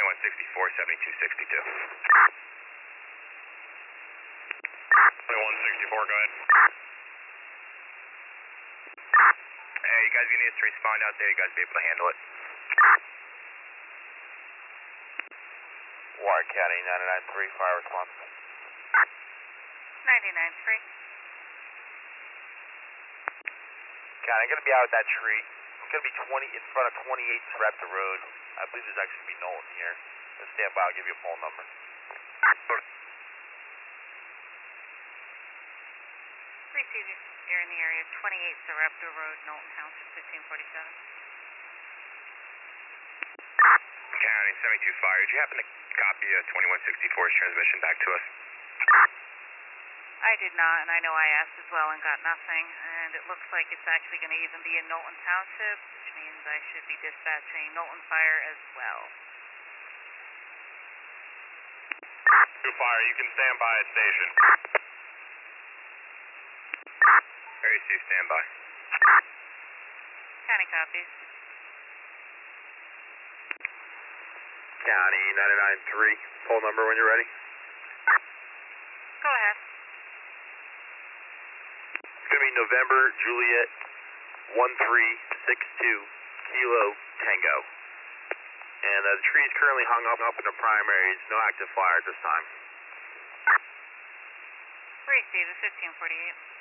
2164, 7262. 2164, go ahead. Hey, you guys gonna need us to respond out there? You guys be able to handle it? Warren County 993, fire response. 99.3. County, I'm going to be out at that tree. I'm going to be 20 in front of 28 Sarepta Road. I believe there's actually going to be Nolan here. So stand by, I'll give you a phone number. Receive you. You're in the area, 28 Sarepta Road, Knowlton Township, 1547. County 72 Fire, did you happen to copy 2164's transmission back to us? I did not, and I know I asked as well and got nothing. And it looks like it's actually going to even be in Knowlton Township, which means I should be dispatching Knowlton Fire as well. 2 Fire, you can stand by at station. Area 2, stand by. County copies. County 993, phone number when you're ready. Go ahead. It's going to be November Juliet 1362 Kilo Tango. And the tree is currently hung up in the primaries. No active fire at this time. Receive the 1548.